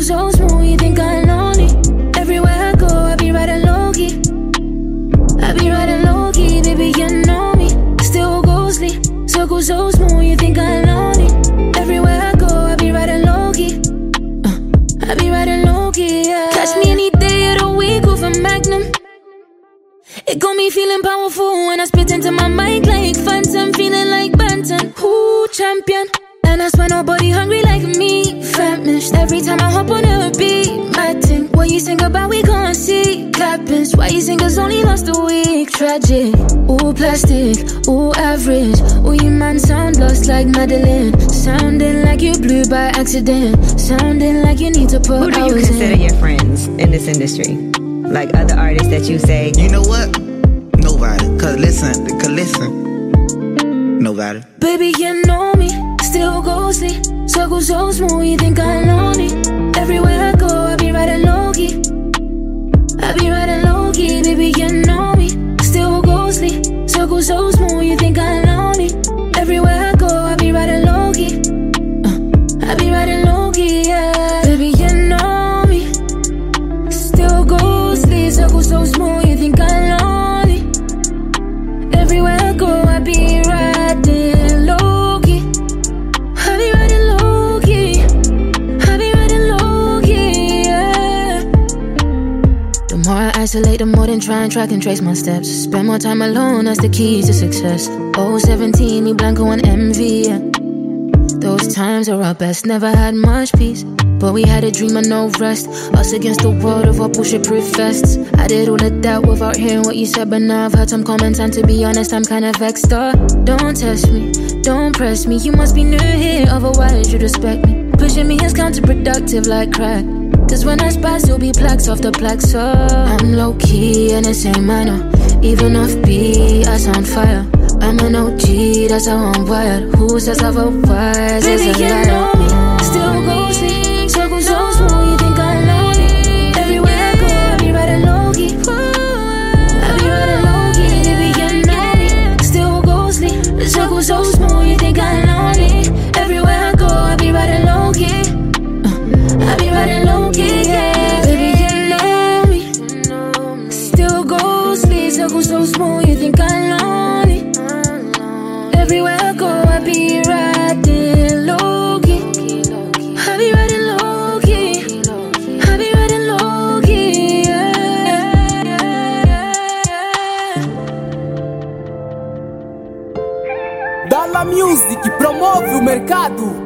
so smooth, you think I'm lonely. Everywhere I go, I be riding low-key. I be riding low-key, baby, you know me. Still ghostly, circle so smooth, you think I'm lonely. Everywhere I go, I be riding low-key. I be riding low-key, yeah. Catch me any day of the week with a Magnum. It got me feeling powerful when I spit into my mic like Phantom, feeling like Banton. Ooh, champion. And I swear nobody hungry like me. Famished every time I hop on a beat. Mad thing, what you think about we can't see. Clappings, why you singers only lost a week. Tragic, ooh plastic, ooh average. Ooh you man sound lost like Madeline. Sounding like you blew by accident. Sounding like you need to put Who do you hours consider in. your friends in this industry? Like other artists that you say, you know what? Nobody. Cause listen. Nobody. Baby, you know me, still ghostly. Circle so smooth, you think I'm lonely. Everywhere I go, I be riding low-key. I be riding low-key, baby, you know me. Still ghostly. Circle so smooth, you think I'm lonely. Everywhere I go, I be riding low-key. I be riding low-key, yeah. Baby, you know me. Still ghostly. Circle so smooth, you think I'm lonely. Everywhere I go, I be riding low-key. I be riding low-key. I be riding low-key, yeah. The more I isolate, the more than try and track and trace my steps. Spend more time alone, that's the key to success. 17, me Blanco and MV, yeah. Those times are our best, never had much peace. But we had a dream and no rest. Us against the world of our bullshit-proof vests. I did all of that without hearing what you said, but now I've heard some comments, and to be honest, I'm kinda vexed. Don't test me, don't press me. You must be new here, otherwise you'd respect me. Pushing me is counterproductive like crack. Cause when I spaz, you'll be plaques after plaques. So I'm low-key and it's ain't minor. Even off beat, I sound fire. I'm an OG, that's how I'm wired. Who says otherwise? Baby, you know me, still ghostly. Circle so smooth, you think I'm lonely. Everywhere I go, I be riding low-key. I be riding low-key, baby, you know me. Still ghostly. Circle so smooth, you think I'm lonely. Everywhere I go, I be riding low-key. I be riding low-key, yeah. Baby, you know me. Still ghostly. Circle so smooth, you think I'm lonely. Everywhere I go, I be riding low-key. I be riding low-key. I be riding low-key, yeah. Dalla Music promove o mercado.